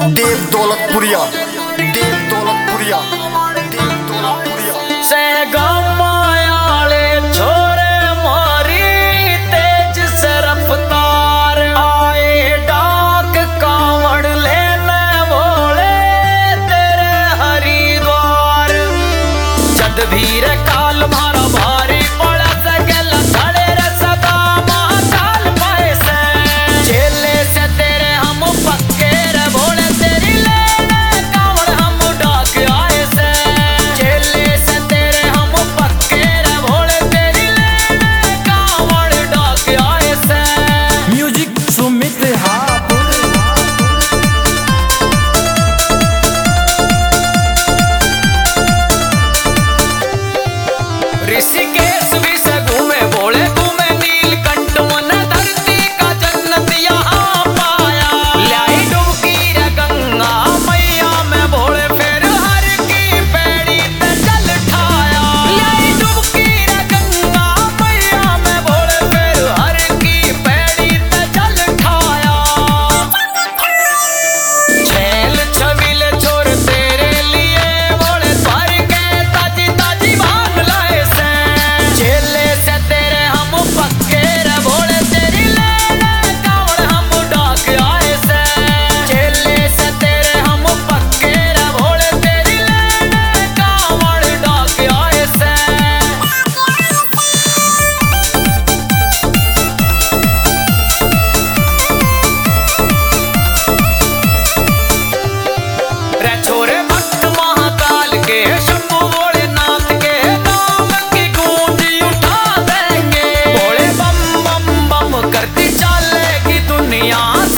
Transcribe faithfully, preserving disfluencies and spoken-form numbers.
देव दौलतपुरिया, देव दौलतपुरिया, देव दौलतपुरिया। सहगमायाले छोरे मारी तेज से रफ्तार आए डाक कावड़ लेने बोले तेरे हरिद्वार। जद भीर काल मारा भारी पड़ा सगल खड़े रे सदा महाकाल पाए से चेले से तेरे हम पक्के रे भोले तेरी लेने कावड़ हम डाक आए से चेले से तेरे हम पक्के रे भोले तेरी लेने कावड़ डाक आए से। म्यूजिक सुमित हापुर। ऋषिकेश भी से घूमे भोले घूमे नीलकंठ मन धरती का जन्नत यहाँ पाया। लाई डुबकी रे गंगा मैया में भोले फिर हर की पैड़ी पे जल ठाया। लाई डुबकी रे गंगा मैया में भोले फिर हर की पैड़ी पे जल ठाया। छेल छबीले छोर तेरे लिए भोले द्वार के ताजी ताजी भांग लाए से चेले से तेरे हम पक्के रे भोले तेरी लेने कावड़ हम डाक आए से चेले से तेरे हम पक्के रे भोले तेरी लेने कावड़ डाक आए से। रे छोरे भक्त महाकाल के शंभु भोलेनाथ के नाम की गूंज उठा देंगे। भोले बम बम बम करती चलेगी दुनिया।